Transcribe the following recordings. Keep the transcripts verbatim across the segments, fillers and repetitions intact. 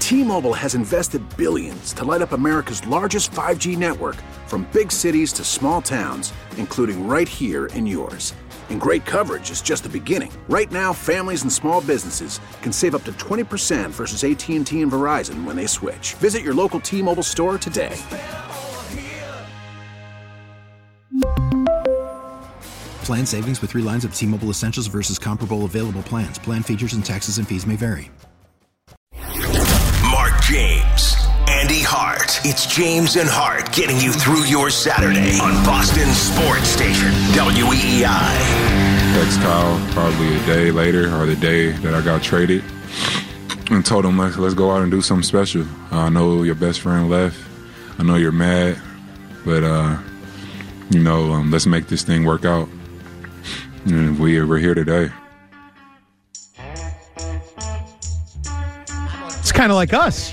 T-Mobile has invested billions to light up America's largest five G network, from big cities to small towns, including right here in yours. And great coverage is just the beginning. Right now, families and small businesses can save up to twenty percent versus A T and T and Verizon when they switch. Visit your local T-Mobile store today. Plan savings with three lines of T-Mobile Essentials versus comparable available plans. Plan features and taxes and fees may vary. Mark James, Andy Hart. It's James and Hart getting you through your Saturday on Boston Sports Station, W E E I. Text Kyle probably a day later or the day that I got traded and told him, let's, let's go out and do something special. Uh, I know your best friend left. I know you're mad, but, uh, you know, um, let's make this thing work out. And we, we're here today. It's kind of like us.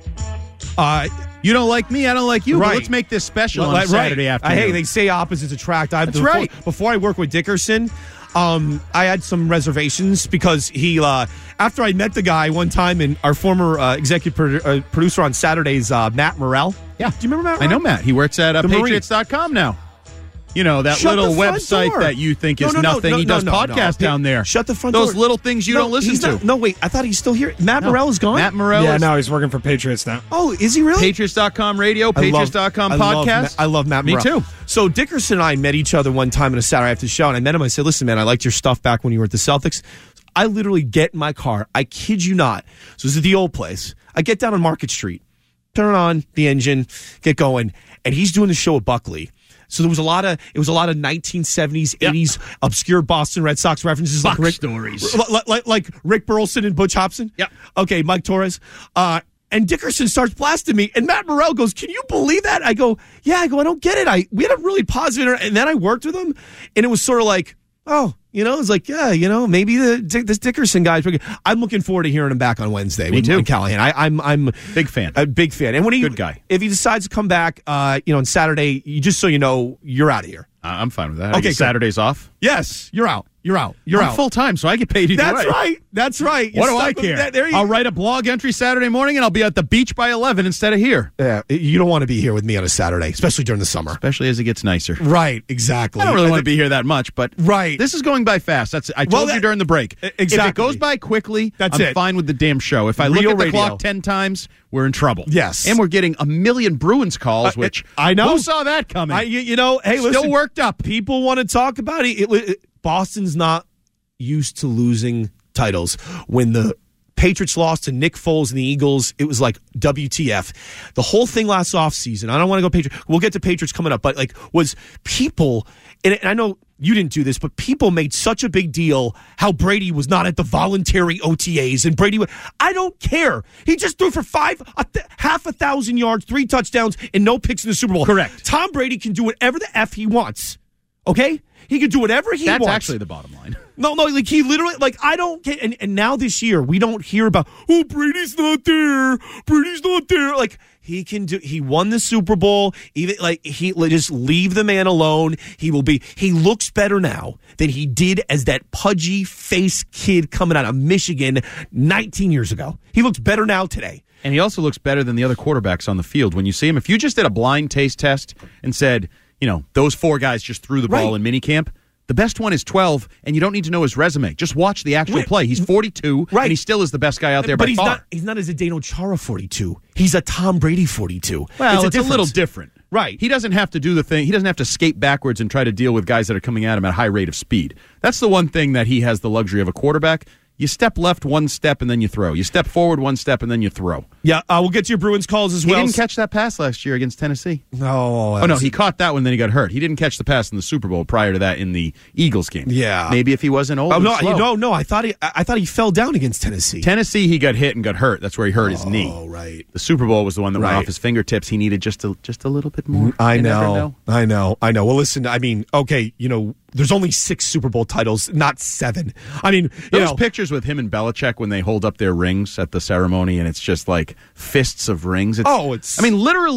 Uh, you don't like me, I don't like you. Right. But let's make this special Well, on right. Saturday afternoon. Uh, hey, they say opposites attract. I, That's before, right. Before I worked with Dickerson, um, I had some reservations because he, uh, after I met the guy one time, and our former uh, executive produ- uh, producer on Saturdays, uh, Matt Morrell. Yeah. Do you remember Matt I Morrell? know Matt. He works at uh, The Marine. Patriots dot com now. You know, that Shut little the front website door. that you think is No, no, no, nothing. no, he does no, no, podcasts no. down there. Shut the front Those door. little things you No, don't listen he's to. not- no, wait. I thought he's still here. Matt No. Morrell is gone? Matt Morrell Yeah, is no, he's working for Patriots now. Oh, is he really? Patriots dot com radio, I love- Patriots dot com I love podcast. Ma- I love Matt Me Morrell. too. So Dickerson and I met each other one time on a Saturday after the show, and I met him. I said, listen, man, I liked your stuff back when you were at the Celtics. I literally get in my car. I kid you not. So this is the old place. I get down on Market Street, turn on the engine, get going, and he's doing the show at Buckley. So there was a lot of it was a lot of nineteen seventies, Yep. eighties obscure Boston Red Sox references, Buck like Rick, stories. like, like, like Rick Burleson and Butch Hobson. Yep. Okay, Mike Torres. Uh, and Dickerson starts blasting me, and Matt Morrell goes, "Can you believe that?" I go, "Yeah." I go, "I don't get it." I we had a really positive, inter- and then I worked with him, and it was sort of like, oh, you know, it's like, yeah, you know, maybe the this Dickerson guy's pretty good. I'm looking forward to hearing him back on Wednesday. Me with too. Mike Callahan. I, I'm I'm Big fan. a big fan. And when he Good guy. if he decides to come back, uh, you know, on Saturday, you just so you know, you're out of here. Uh, I'm fine with that. Okay, I get good. Saturdays off. Yes, you're out. You're out. You're I'm out. full time, so I get paid either That's way. right. That's right. What You're do I stuck with care? that. There you I'll write a blog entry Saturday morning, and I'll be at the beach by eleven instead of here. Yeah, you don't want to be here with me on a Saturday, especially during the summer. Especially as it gets nicer. Right, exactly. I don't really want to be here that much, but Right. this is going by fast. That's I told Well, you that- during the break. E- exactly. If it goes by quickly, That's I'm it. fine with the damn show. If I look Real at the radio. clock ten times, we're in trouble. Yes. And we're getting a million Bruins calls, Uh, which I know. Who saw that coming? I, you, you know, hey, Still listen, worked up. People want to talk about it. It, it. Boston's not used to losing titles. When the Patriots lost to Nick Foles and the Eagles, it was like W T F. The whole thing last offseason, I don't want to go Patriots. We'll get to Patriots coming up, but like was people, and, and I know you didn't do this, but people made such a big deal how Brady was not at the voluntary O T As, and Brady was, I don't care. He just threw for five, a th- half a thousand yards, three touchdowns, and no picks in the Super Bowl. Correct. Tom Brady can do whatever the F he wants. Okay? He can do whatever he That's wants. actually the bottom line. No, no, like he literally, like I don't get, and, and now this year we don't hear about, oh, Brady's not there, Brady's not there. Like he can do, he won the Super Bowl. Even like he just leave the man alone. He will be. He looks better now than he did as that pudgy face kid coming out of Michigan nineteen years ago. He looks better now today. And he also looks better than the other quarterbacks on the field. When you see him, if you just did a blind taste test and said, you know, those four guys just threw the ball Right. in minicamp, the best one is twelve, and you don't need to know his resume. Just watch the actual Wait. play. He's forty-two, Right. and he still is the best guy out there but by he's far. not. He's not a Zdeno Chara forty-two. He's a Tom Brady forty-two. Well, it's, a, difference. little different. Right. He doesn't have to do the thing. He doesn't have to skate backwards and try to deal with guys that are coming at him at a high rate of speed. That's the one thing that he has the luxury of a quarterback. You step left one step and then you throw. You step forward one step and then you throw. Yeah, uh, we'll get to your Bruins calls as He well. didn't catch that pass last year against Tennessee. No. Oh, no, he caught that one, then he got hurt. He didn't catch the pass in the Super Bowl prior to that in the Eagles game. Yeah. Maybe if he wasn't old Oh and no, slow. no, no! I thought he, I I thought he fell down against Tennessee. Tennessee, he got hit and got hurt. That's where he hurt his knee. Oh, right. The Super Bowl was the one that went Right. off his fingertips. He needed just a, just a little bit more. I You never know, I know, I know. Well, listen, I mean, okay, you know, there's only six Super Bowl titles, not seven. I mean, you Those know, pictures with him and Belichick when they hold up their rings at the ceremony, and it's just like fists of rings. It's, Oh, it's- I mean, literally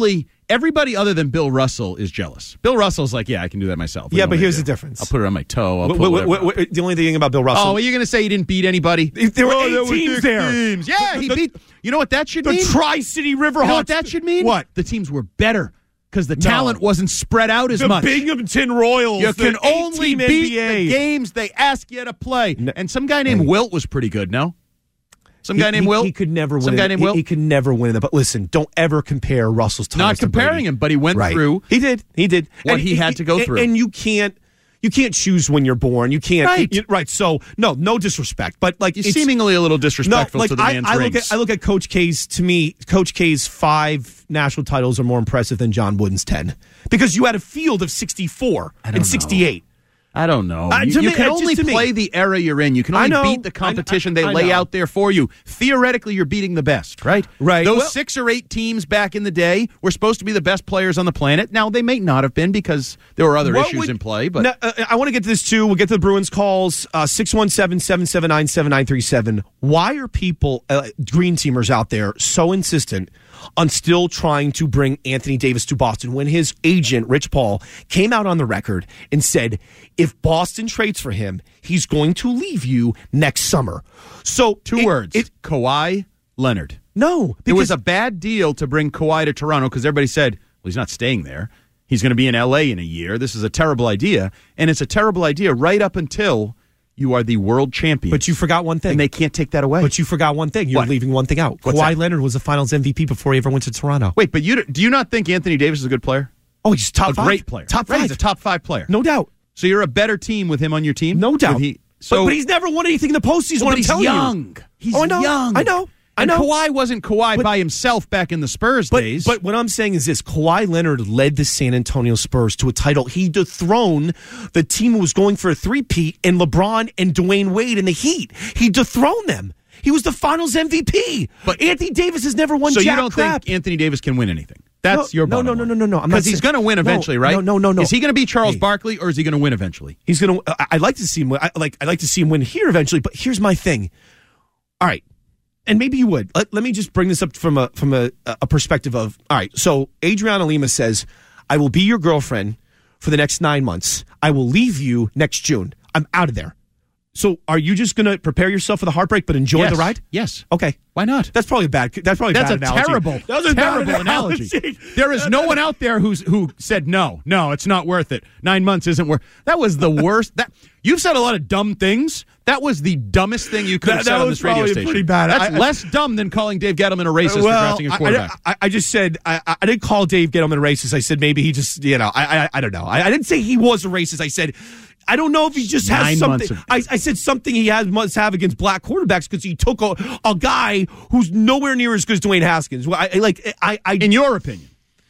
everybody other than Bill Russell is jealous. Bill Russell's like, yeah, I can do that myself. Yeah, but here's the difference. I'll put it on my toe. I'll What- put what- what- whatever. what- the only thing about Bill Russell. Oh, are you going to say he didn't beat anybody? There were Oh, eight there were teams six there. teams. Yeah, he The- beat. You know what that should the mean? Tri-City Riverhawks. You know what that should mean? What? The teams were better because the talent wasn't spread out as the much. Binghamton Royals. You the can only eight-team beat N B A. the games they ask you to play. No. And some guy named Hey. Wilt was pretty good, no? Some guy He- named he, Wilt? He could never win. Some guy it. named he, Wilt? he could never win it. But listen, don't ever compare Russell's titles Not to Brady. comparing him, but he went Right. through. He did. He did. what he had to go and- through. And you can't. You can't choose when you're born. You can't. Right. you- right. So no, no disrespect, but like He's it's, seemingly a little no, disrespectful like to the I, man's I look rings. at I look at Coach K's. To me, Coach K's five national titles are more impressive than John Wooden's ten because you had a field of sixty-four don't and know. sixty-eight. I don't know. Uh, you to you me- can uh, just only to me. play the era you're in. You can I only know. beat the I- competition I- they I lay know. out there for you. Theoretically, you're beating the best, right? Right. Those Well- six or eight teams back in the day were supposed to be the best players on the planet. Now, they may not have been because there were other What issues would- in play. But No, uh, I want to get to this too. We'll get to the Bruins calls. Uh, six one seven, seven seven nine, seven nine three seven. Why are people, uh, green teamers out there, so insistent on still trying to bring Anthony Davis to Boston when his agent, Rich Paul, came out on the record and said, if Boston trades for him, he's going to leave you next summer. So two it- words, It, Kawhi Leonard. no. It was because- a bad deal to bring Kawhi to Toronto because everybody said, well, he's not staying there. He's going to be in L A in a year. This is a terrible idea. And it's a terrible idea right up until you are the world champion. But you forgot one thing. And they can't take that away. But you forgot one thing. You're What? leaving one thing out. What's Kawhi that? Leonard was the Finals M V P before he ever went to Toronto. Wait, but you do you not think Anthony Davis is a good player? Oh, he's top a five. great player. Top Right, five. he's a top five player. No doubt. So you're a better team with him on your team? No doubt. With he, but, so, but he's never won anything in the postseason. Well, what but I'm he's telling young. you. He's oh, I know. young. I know. I And know. Kawhi wasn't Kawhi But- by himself back in the Spurs But, days. but what I'm saying is this: Kawhi Leonard led the San Antonio Spurs to a title. He dethroned the team who was going for a three-peat, and LeBron and Dwayne Wade in the Heat. He dethroned them. He was the Finals M V P. But Anthony Davis has never won. so jack you don't crap. think Anthony Davis can win anything? That's No, your no, bottom no, no, line. no, no, no. I'm not Because he's saying- going to win No, eventually, right? no, no, no, no. Is he going to be Charles Hey. Barkley or is he going to win eventually? He's gonna. I- I'd like to see him. win. I like. I'd like to see him win here eventually. But here's my thing. All right, and maybe you would. Let, let me just bring this up from a from a, a perspective of. All right, so Adriana Lima says, "I will be your girlfriend for the next nine months. I will leave you next June. I'm out of there." So, are you just going to prepare yourself for the heartbreak, but enjoy Yes. the ride? Yes. Okay. Why not? That's probably a bad. That's probably That's a a bad analogy. terrible, That was a terrible bad analogy. analogy. There is no one out there who's who said no, no, it's not worth it. Nine months isn't worth. That was the worst. That you've said a lot of dumb things. That was the dumbest thing you could That- have said that on was this radio probably station. pretty bad. That's I- I- less dumb than calling Dave Gettleman a racist for drafting a I- quarterback. I, I just said I, I didn't call Dave Gettleman a racist. I said maybe he just you know I I, I don't know. I, I didn't say he was a racist. I said I don't know if he just has Nine something. months of- I, I said something he has must have against black quarterbacks because he took a, a guy who's nowhere near as good as Dwayne Haskins. I, I like I, I in your opinion,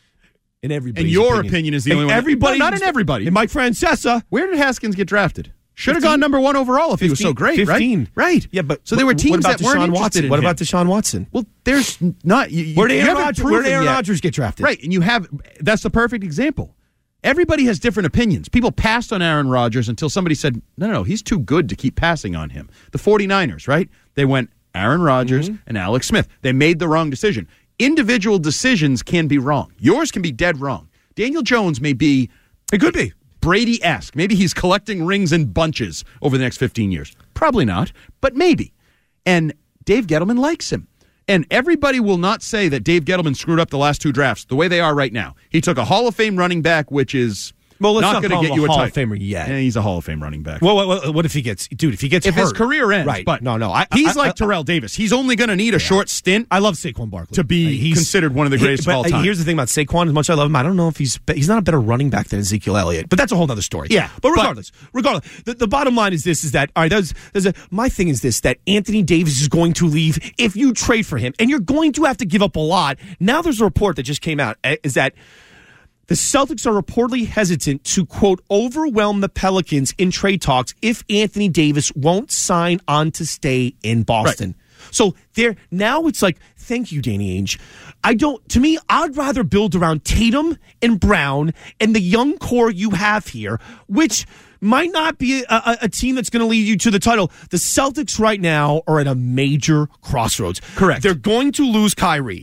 in everybody's in your opinion, opinion is the In only one. Everybody, No, not in everybody. In Mike Francesa. Where did Haskins get drafted? Should have fifteen? gone number one overall if he was so great, fifteen. right? Right. Yeah, but so there were what- teams what about that weren't Deshaun interested Watson? in What him. about Deshaun Watson? Well, there's not. You, you, Where did you Aaron haven't Rodgers, where proven did Aaron yet. Rodgers get drafted? Right, and you have that's the perfect example. Everybody has different opinions. People passed on Aaron Rodgers until somebody said, no, no, no, he's too good to keep passing on him. The 49ers, right? They went Aaron Rodgers Mm-hmm. and Alex Smith. They made the wrong decision. Individual decisions can be wrong. Yours can be dead wrong. Daniel Jones may be It could be. Brady-esque. Maybe he's collecting rings in bunches over the next fifteen years. Probably not, but maybe. And Dave Gettleman likes him. And everybody will not say that Dave Gettleman screwed up the last two drafts the way they are right now. He took a Hall of Fame running back, which is Well, let's not not going call to him get you a a Hall of title. Famer yet. And he's a Hall of Fame running back. Well, what, what if he gets, dude? If he gets if hurt, his career ends, right? but no, no, I, he's I, like I, Terrell Davis. He's only going to need a short stint. I love Saquon Barkley to be He's- considered one of the he- greatest but of all time. Here's the thing about Saquon. As much as I love him, I don't know if he's he's not a better running back than Ezekiel Elliott. But that's a whole other story. Yeah, but but- regardless, regardless, the, the bottom line is this: is that all right? There's, there's a my thing is this that Anthony Davis is going to leave if you trade for him, and you're going to have to give up a lot. Now, there's a report that just came out eh, is that the Celtics are reportedly hesitant to, quote, overwhelm the Pelicans in trade talks if Anthony Davis won't sign on to stay in Boston. So there now it's like, thank you, Danny Ainge. I don't, to me, I'd rather build around Tatum and Brown and the young core you have here, which might not be a, a, a team that's going to lead you to the title. The Celtics right now are at a major crossroads. Correct. They're going to lose Kyrie.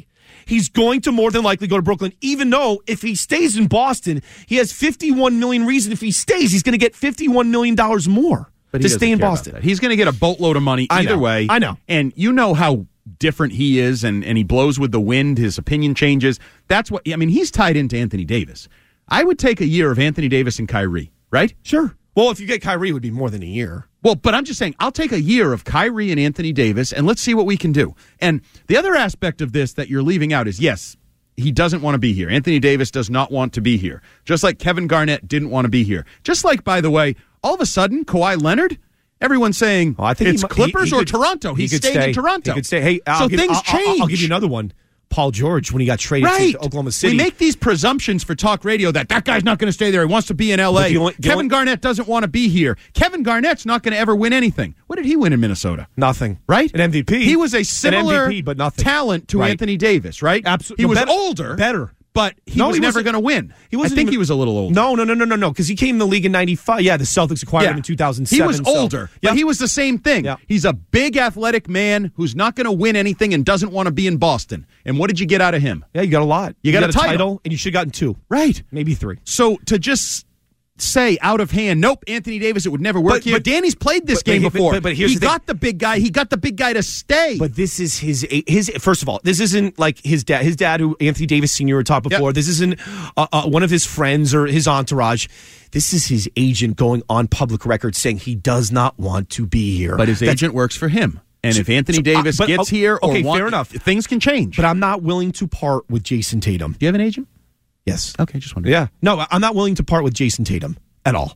he's going to more than likely go to Brooklyn, even though if he stays in Boston, he has fifty-one million dollars reason. If he stays, he's going to get fifty-one million dollars more but to stay in Boston. He's going to get a boatload of money either I way. I know. And you know how different he is, and, and he blows with the wind. His opinion changes. That's what, I mean, he's tied into Anthony Davis. I would take a year of Anthony Davis and Kyrie, right? Sure. Well, if you get Kyrie, it would be more than a year. Well, but I'm just saying, I'll take a year of Kyrie and Anthony Davis, and let's see what we can do. And the other aspect of this that you're leaving out is, yes, he doesn't want to be here. Anthony Davis does not want to be here. Just like Kevin Garnett didn't want to be here. Just like, by the way, all of a sudden, Kawhi Leonard, everyone's saying well, I think it's he, Clippers he, he or could, Toronto. He, he stayed stay. in Toronto. He could stay. Hey, I'll so give, things I'll, change. I'll, I'll give you another one. Paul George, when he got traded right. to Oklahoma City. We make these presumptions for talk radio that that guy's not going to stay there. He wants to be in L A. Only, Kevin only, Garnett doesn't want to be here. Kevin Garnett's not going to ever win anything. What did he win in Minnesota? Nothing. Right? An M V P. He was a similar An M V P, but nothing. talent to right. Anthony Davis, right? Absolutely. He no, was better, older. Better. But he no, was he never going to win. He wasn't I think even, he was a little older. No, no, no, no, no, no, because he came in the league in ninety-five. Yeah, the Celtics acquired yeah. him in two thousand seven. He was so. older, yeah. but he was the same thing. Yeah. He's a big athletic man who's not going to win anything and doesn't want to be in Boston. And what did you get out of him? Yeah, you got a lot. You, you got, got a title. title, and you should have gotten two. Right. Maybe three. So to just say out of hand, nope, Anthony Davis, it would never work but, here. But Danny's played this but, game but, before. But, but here's he the got the big guy. He got the big guy to stay. But this is his his. First of all, this isn't like his dad. His dad, who Anthony Davis Senior were taught before. Yep. This isn't uh, uh, one of his friends or his entourage. This is his agent going on public record saying he does not want to be here. But his That's, agent works for him. And if Anthony so, Davis uh, but, gets okay, here, or okay, want, fair enough. Things can change. But I'm not willing to part with Jason Tatum. Do you have an agent? Yes. Okay, just wondering. Yeah. No, I'm not willing to part with Jason Tatum at all.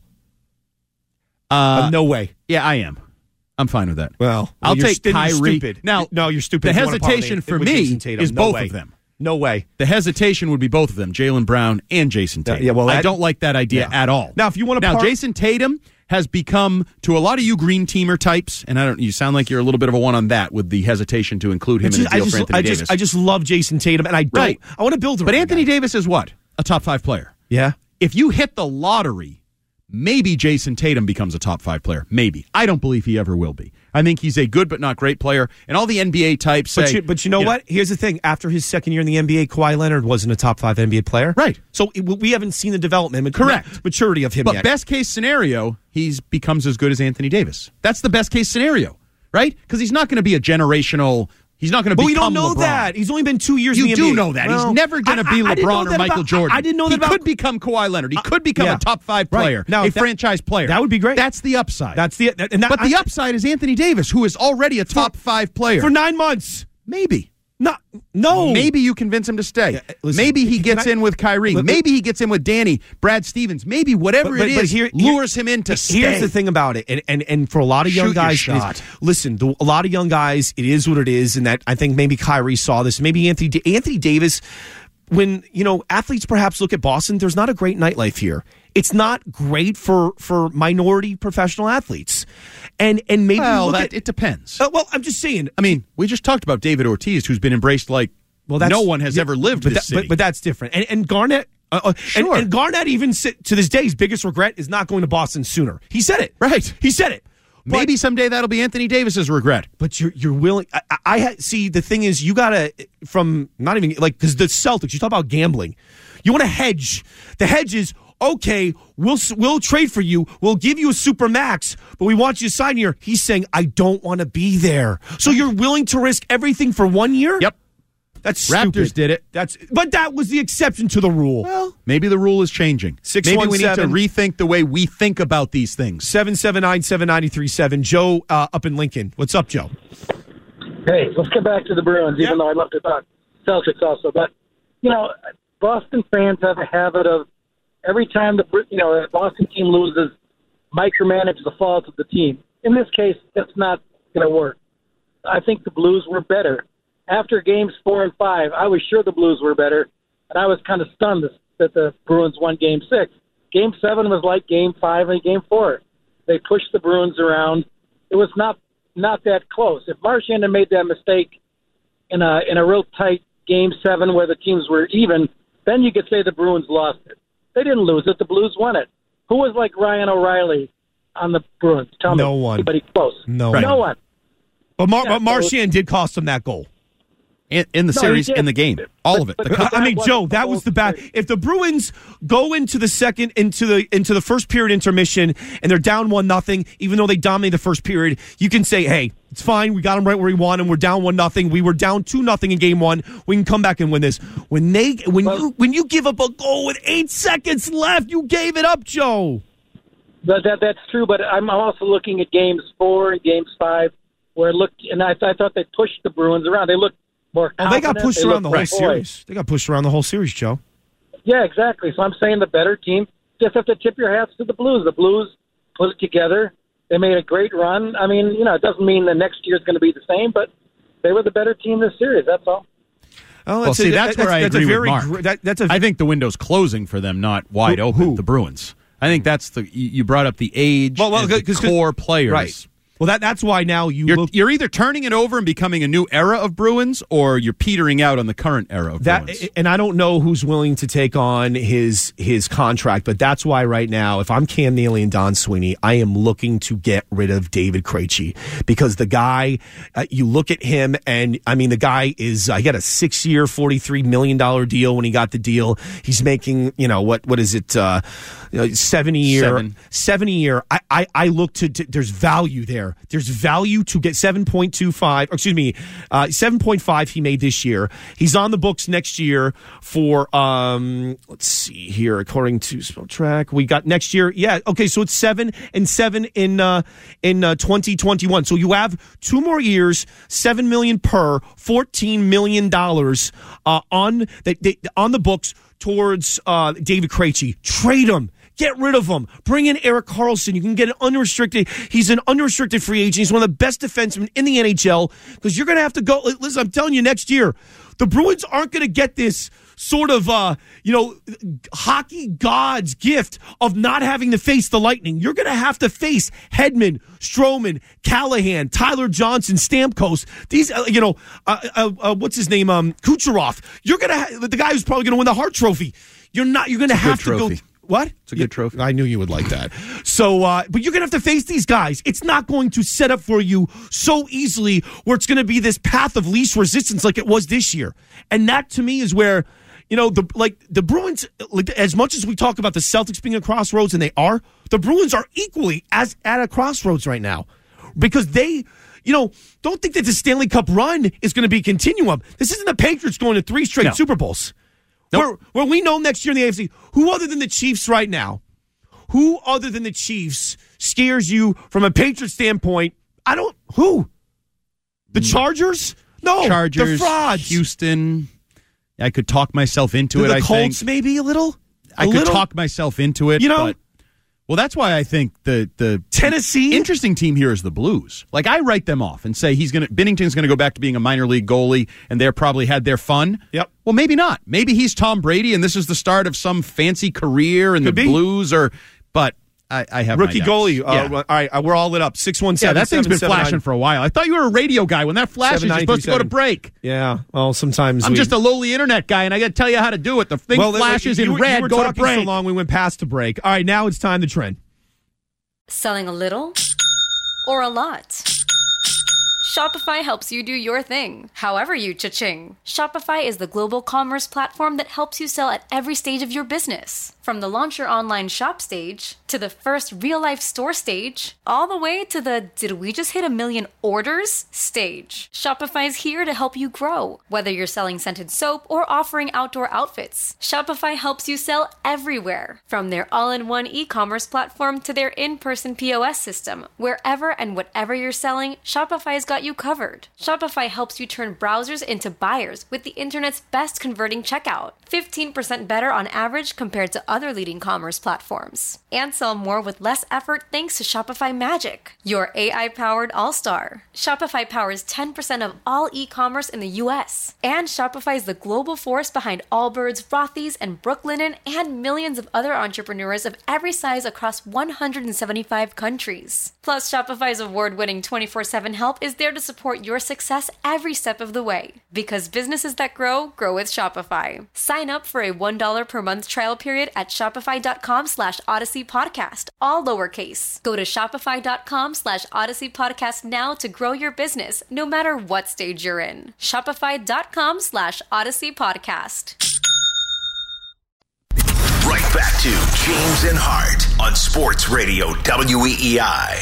Uh, uh, no way. Yeah, I am. I'm fine with that. Well, I'll you're take st- Kyrie. You're stupid. Now, no, you're stupid. The you hesitation for with me is no both way. of them. No way. The hesitation would be both of them, Jaylen Brown and Jason Tatum. Yeah, well, that, I don't like that idea yeah. at all. Now, if you want to, now part- Jason Tatum has become, to a lot of you green teamer types, and I don't. You sound like you're a little bit of a one on that with the hesitation to include him just, in the deal I just, for Anthony I Davis. Just, I just love Jason Tatum, and I don't. Right. I want to build around. But Anthony guy. Davis is what? A top five player. Yeah. If you hit the lottery, maybe Jason Tatum becomes a top five player. Maybe. I don't believe he ever will be. I think he's a good but not great player. And all the N B A types say... But you, but you know you what? Know, Here's the thing. After his second year in the N B A, Kawhi Leonard wasn't a top five N B A player. Right. So it, we haven't seen the development, correct, maturity of him but yet. But best case scenario, he becomes as good as Anthony Davis. That's the best case scenario, right? Because he's not going to be a generational... He's not going to become LeBron. But we don't know LeBron. that. He's only been two years you in the N B A. You do know that. Well, he's never going to be I, I LeBron or Michael about, Jordan. I, I didn't know that He about, could become Kawhi Leonard. He could become yeah. a top five player, right. now, a that, franchise player. That would be great. That's the upside. That's the and that, But I, the upside is Anthony Davis, who is already a top for, five player. For nine months. Maybe. No, no. Maybe you convince him to stay. Yeah, listen, Maybe he gets I, in with Kyrie. But, Maybe he gets in with Danny, Brad Stevens. Maybe whatever but, but, it is here, lures here, him in to stay. Here's the thing about it, and and, and for a lot of Shoot young guys, your shot. Is, listen, the, a lot of young guys, it is what it is, and that I think maybe Kyrie saw this. Maybe Anthony Anthony Davis. When, you know, athletes perhaps look at Boston, there's not a great nightlife here. It's not great for, for minority professional athletes. And and maybe well, look that, at, it depends. Uh, well, I'm just saying. I mean, we just talked about David Ortiz, who's been embraced like well, that's, no one has yeah, ever lived but this that, city. But, but that's different. And, and Garnett, uh, uh, sure. and, and Garnett even sit, to this day, his biggest regret is not going to Boston sooner. He said it. Right. He said it. But, maybe someday that'll be Anthony Davis's regret. But you're you're willing. I, I, I see. The thing is, you gotta from not even like because the Celtics. You talk about gambling. You want to hedge. The hedge is okay. We'll we'll trade for you. We'll give you a super max, but we want you to sign here. He's saying I don't want to be there. So you're willing to risk everything for one year? Yep. That's Raptors stupid. did it. That's but that was the exception to the rule. Well, maybe the rule is changing. Six maybe one we need seven, to rethink the way we think about these things. Seven seven nine seven ninety three seven. Joe uh, up in Lincoln. What's up, Joe? Hey, let's get back to the Bruins. Even yeah. though I love to talk Celtics also, but you know, Boston fans have a habit of every time the you know the Boston team loses, micromanage the fault of the team. In this case, that's not going to work. I think the Blues were better. After games four and five, I was sure the Blues were better, and I was kind of stunned that the Bruins won game six. Game seven was like game five and game four. They pushed the Bruins around. It was not not that close. If Marchand had made that mistake in a in a real tight game seven where the teams were even, then you could say the Bruins lost it. They didn't lose it. The Blues won it. Who was like Ryan O'Reilly on the Bruins? Tell no me. one. Anybody close? No right. one. No one. But, Mar- yeah, but Marchand so, did cost them that goal. In, in the No, series, he did. in the game, all of it. But- The but- cup- I mean, That Joe, wasn't that the was whole the bad. series. If the Bruins go into the second, into the into the first period intermission, and they're down one nothing, even though they dominated the first period, you can say, "Hey, it's fine. We got them right where we want them. We're down one nothing. We were down two nothing in game one. We can come back and win this." When they, when Well- you, when you give up a goal with eight seconds left, you gave it up, Joe. That, that that's true, but I'm also looking at games four and games five, where it looked, and I, I thought they pushed the Bruins around. They looked more. Oh, they got confident. pushed They around the looked whole poised. series. They got pushed around the whole series, Joe. Yeah, exactly. So I'm saying the better team. Just have to tip your hats to the Blues. The Blues put it together. They made a great run. I mean, you know, it doesn't mean the next year is going to be the same, but they were the better team this series. That's all. Oh, well, see, a, that's, where I that's agree a very, with Mark. gr- That, that's a I think the window's closing for them, not wide Who- open. who? The Bruins. I think that's the. You you brought up the age, Well, well, and the 'cause- 'cause- core players. right. Well, that that's why now you You're, look. you're either turning it over and becoming a new era of Bruins, or you're petering out on the current era of That, Bruins. and I don't know who's willing to take on his his contract, but that's why right now, if I'm Cam Neely and Don Sweeney, I am looking to get rid of David Krejci because the guy, uh, you look at him, and I mean, the guy is uh, he got a six year, forty-three million dollar deal when he got the deal. He's making, you know, what what is it, uh, you know, seventy year, Seven. seventy year. I I, I look to, to there's value there. There's value to get seven point two five, or excuse me, uh, seven point five he made this year. He's on the books next year for, um, let's see here, according to Spell Track, we got next year. Yeah, okay, so it's seven and seven in uh, in uh, twenty twenty-one. So you have two more years, seven million per, fourteen million dollars uh, on the, the on the books towards uh, David Krejci. Trade him. Get rid of him. Bring in Erik Karlsson. You can get an unrestricted. He's an unrestricted free agent. He's one of the best defensemen in the N H L because you're going to have to go. Listen, I'm telling you, next year, the Bruins aren't going to get this sort of, uh, you know, hockey god's gift of not having to face the Lightning. You're going to have to face Hedman, Stroman, Callahan, Tyler Johnson, Stamkos. These, uh, you know, uh, uh, uh, what's his name? Um, Kucherov. You're going to ha- the guy who's probably going to win the Hart Trophy. You're not. You're going to have to trophy. go. What? It's a good trophy. I knew you would like that. So, uh, but you're going to have to face these guys. It's not going to set up for you so easily where it's going to be this path of least resistance like it was this year. And that to me is where, you know, the like the Bruins, like, as much as we talk about the Celtics being a crossroads, and they are, the Bruins are equally as at a crossroads right now because they, you know, don't think that the Stanley Cup run is going to be a continuum. This isn't the Patriots going to three straight No. Super Bowls. Nope. Where, where we know next year in the A F C, who other than the Chiefs right now, who other than the Chiefs scares you from a Patriot standpoint? I don't, who? The Chargers? No, Chargers, the frauds. Houston. I could talk myself into the it, I Colts think. maybe a little? I A could little? talk myself into it, You know? but well, that's why I think the the Tennessee? interesting team here is the Blues. Like I write them off and say he's going to Binnington's going to go back to being a minor league goalie, and they're probably had their fun. Yep. Well, maybe not. Maybe he's Tom Brady, and this is the start of some fancy career in Could the be. Blues. Or, but I, I have Rookie my doubts. goalie. Uh, Yeah. All right, uh, we're all lit up. six one Yeah, seven that thing's been flashing for a while. I thought you were a radio guy. When that flashes, you're supposed to go to break. Yeah, well, sometimes I'm we, just a lowly internet guy, and I got to tell you how to do it. The thing well, flashes you, in you red. were Go to talking break. so long, we went past the break. All right, now it's time to trend. Selling a little or a lot? Shopify helps you do your thing, however you cha-ching. Shopify is the global commerce platform that helps you sell at every stage of your business. From the launch your online shop stage, to the first real-life store stage, all the way to the did we just hit a million orders stage. Shopify's here to help you grow. Whether you're selling scented soap or offering outdoor outfits, Shopify helps you sell everywhere. From their all-in-one e-commerce platform to their in-person P O S system, wherever and whatever you're selling, Shopify's got you covered. Shopify helps you turn browsers into buyers with the internet's best converting checkout. fifteen percent better on average compared to other leading commerce platforms. And sell more with less effort thanks to Shopify Magic, your A I-powered all-star. Shopify powers ten percent of all e-commerce in the U S. And Shopify is the global force behind Allbirds, Rothy's, and Brooklinen, and millions of other entrepreneurs of every size across one hundred seventy-five countries. Plus, Shopify's award-winning twenty-four seven help is there to support your success every step of the way. Because businesses that grow, grow with Shopify. Sign up for a one dollar per month trial period at shopify.com slash Odyssey Podcast, all lowercase. Go to shopify.com slash Odyssey Podcast now to grow your business, no matter what stage you're in. Shopify.com slash Odyssey Podcast. Right back to James and Hart on Sports Radio W E E I.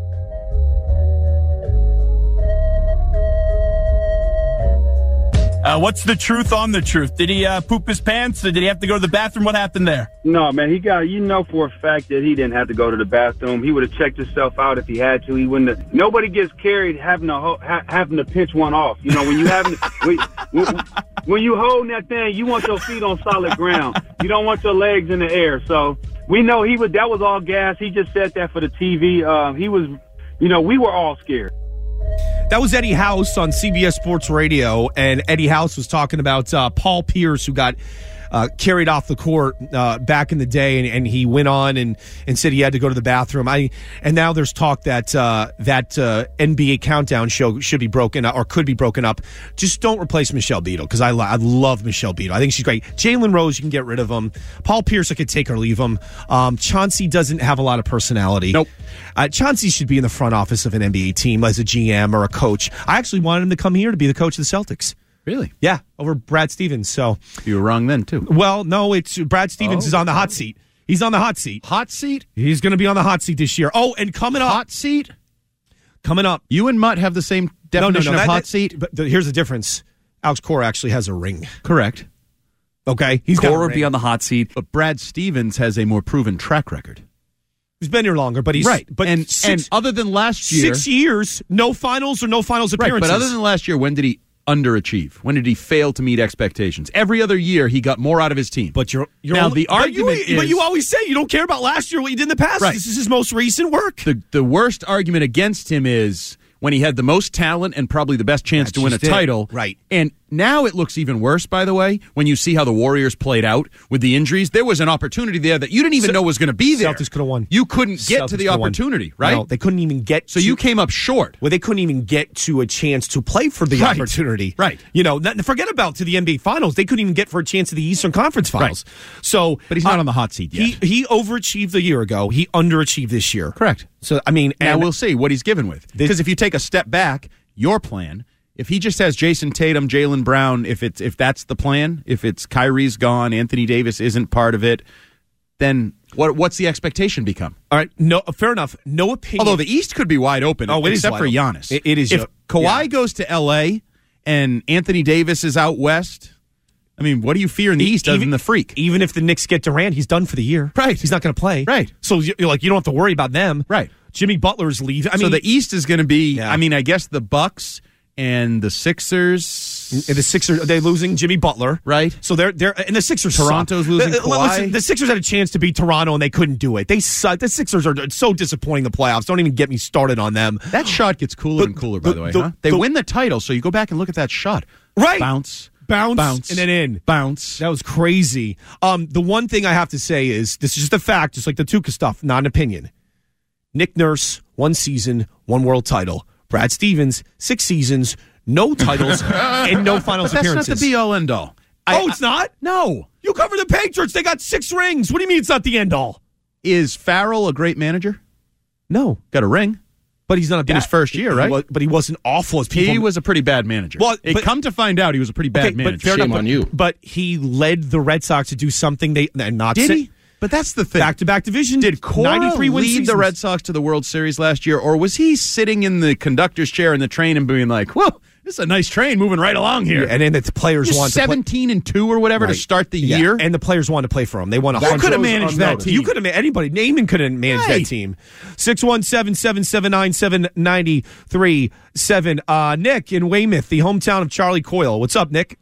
Uh, what's the truth on the truth? Did he uh, poop his pants? Did he have to go to the bathroom? What happened there? No, man, he got, you know for a fact that he didn't have to go to the bathroom. He would have checked himself out if he had to. He wouldn't have. Nobody gets carried having to, ho- ha- having to pinch one off. You know, when you having, when, when, when you holding that thing, you want your feet on solid ground. You don't want your legs in the air. So we know he was, that was all gas. He just said that for the T V. Uh, he was, you know, we were all scared. That was Eddie House on C B S Sports Radio, and Eddie House was talking about uh, Paul Pierce, who got uh, carried off the court uh, back in the day, and, and he went on and, and said he had to go to the bathroom. I and now there's talk that uh, that uh, N B A Countdown show should be broken up or could be broken up. Just don't replace Michelle Beadle, because I, lo- I love Michelle Beadle. I think she's great. Jalen Rose, you can get rid of him. Paul Pierce, I could take or leave him. Um, Chauncey doesn't have a lot of personality. Nope. Uh, Chauncey should be in the front office of an N B A team as a G M or a coach. I actually wanted him to come here to be the coach of the Celtics. Really? Yeah, over Brad Stevens. So you were wrong then, too. Well, no, it's Brad Stevens oh, is on the hot seat. He's on the hot seat. Hot seat? He's going to be on the hot seat this year. Oh, and coming up. Hot seat? Coming up. You and Mutt have the same definition no, no, no, of that, hot that, seat? But the, here's the difference. Alex Cora actually has a ring. Correct. Okay? He's Cora got a would ring. be on the hot seat. But Brad Stevens has a more proven track record. He's been here longer, but he's right. But and, six, and other than last year, six years, no finals or no finals right, appearances. but other than last year, when did he underachieve? When did he fail to meet expectations? Every other year, he got more out of his team. But you're, you're now only, the argument but you, is, but you always say you don't care about last year, what you did in the past. Right. This is his most recent work. The the worst argument against him is when he had the most talent and probably the best chance That's to win a just it. title. Right. And now it looks even worse, by the way, when you see how the Warriors played out with the injuries. There was an opportunity there that you didn't even So, know was going to be there. Celtics could have won. You couldn't get Celtics to the could've won. opportunity, right? No, they couldn't even get So to, you came up short. Well, they couldn't even get to a chance to play for the Right. opportunity. Right. You know, not, forget about to the N B A Finals. They couldn't even get for a chance to the Eastern Conference Finals. Right. So, But he's not uh, on the hot seat yet. He, he overachieved a year ago. He underachieved this year. Correct. So, I mean, Now and we'll see what he's given with. Because if you take a step back, your plan, if he just has Jason Tatum, Jaylen Brown, if it's if that's the plan, if it's Kyrie's gone, Anthony Davis isn't part of it, then what what's the expectation become? all right, no, fair enough. No opinion. Although the East could be wide open, Oh, it is except wide for open. Giannis. It- it is, If uh, Kawhi yeah. goes to L A and Anthony Davis is out west, I mean, what do you fear in the East other than the freak? Even if the Knicks get Durant, he's done for the year. Right. He's not going to play. Right. So you're like, you don't have to worry about them. Right. Jimmy Butler's leaving. I mean, so the East is going to be, Yeah. I mean, I guess the Bucks and the Sixers. And the Sixers, they're losing Jimmy Butler, right? So they're they're and the Sixers. Toronto's suck. losing Uh, Kawhi. Listen, the Sixers had a chance to beat Toronto and they couldn't do it. They suck. The Sixers are so disappointing in the playoffs. Don't even get me started on them. That shot gets cooler The- and cooler, by the- the, way. the- huh? They the- win the title, so you go back and look at that shot. Right. Bounce. Bounce, Bounce. and then in. Bounce. That was crazy. Um, the one thing I have to say is this is just a fact, just like the Tuca stuff, not an opinion. Nick Nurse, one season, one world title. Brad Stevens, six seasons, no titles, and no finals But that's appearances. not the be all end all. Oh, it's not? No. You cover the Patriots. They got six rings. What do you mean it's not the end all? Is Farrell a great manager? No. Got a ring. But he's not a bad, in his first year, right? He was, but he wasn't awful as people. He was a pretty bad manager. Well, it but- come to find out, he was a pretty bad okay, manager. But fair enough, but, But he led the Red Sox to do something they and not Did say- he? But that's the thing. Back-to-back division. Did Cora ninety-three win lead seasons. the Red Sox to the World Series last year, or was he sitting in the conductor's chair in the train and being like, "Whoa, this is a nice train moving right along here"? Yeah, and then the players Just want to play- seventeen and two or whatever to Right. sthave the Yeah, year, and the players wanted to play for him. They won a Who hundred. could have managed that team? You could have made anybody. Naaman could have managed Right. that team. Six one seven seven seven nine seven ninety three seven. Uh, Nick in Weymouth, the hometown of Charlie Coyle. What's up, Nick?